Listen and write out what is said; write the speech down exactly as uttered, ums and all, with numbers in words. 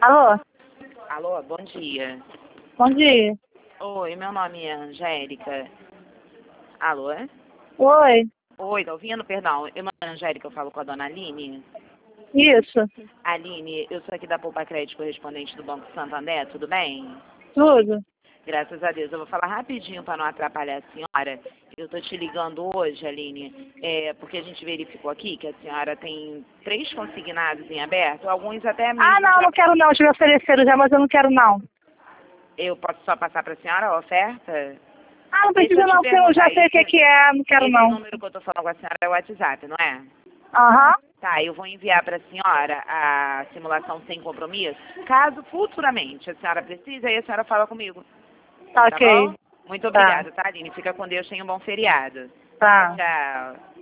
Alô? Alô, bom dia. Bom dia. Oi, meu nome é Angélica. Alô? Oi. Oi, tá ouvindo? Perdão, meu nome é Angélica, eu falo com a dona Aline. Isso. Aline, eu sou aqui da Poupa Crédito, correspondente do Banco Santander, tudo bem? Tudo. Graças a Deus. Eu vou falar rapidinho para não atrapalhar a senhora. Eu tô te ligando hoje, Aline, é, porque a gente verificou aqui que a senhora tem três consignados em aberto, alguns até Ah, mesmo não, já... não quero não. Já me ofereceram já, mas eu não quero não. Eu posso só passar para a senhora a oferta? Ah, não Deixa precisa eu te não, porque eu já perguntar, sei o que esse, que é. Não quero esse não. número que eu tô falando com a senhora é o WhatsApp, não é? Aham. Tá, eu vou enviar para a senhora a simulação sem compromisso. Caso futuramente a senhora precise, aí a senhora fala comigo. Tá Tá bom? ok. Muito Tá. obrigada, tá, Aline? Fica com Deus, tenha um bom feriado. Tá. Tchau.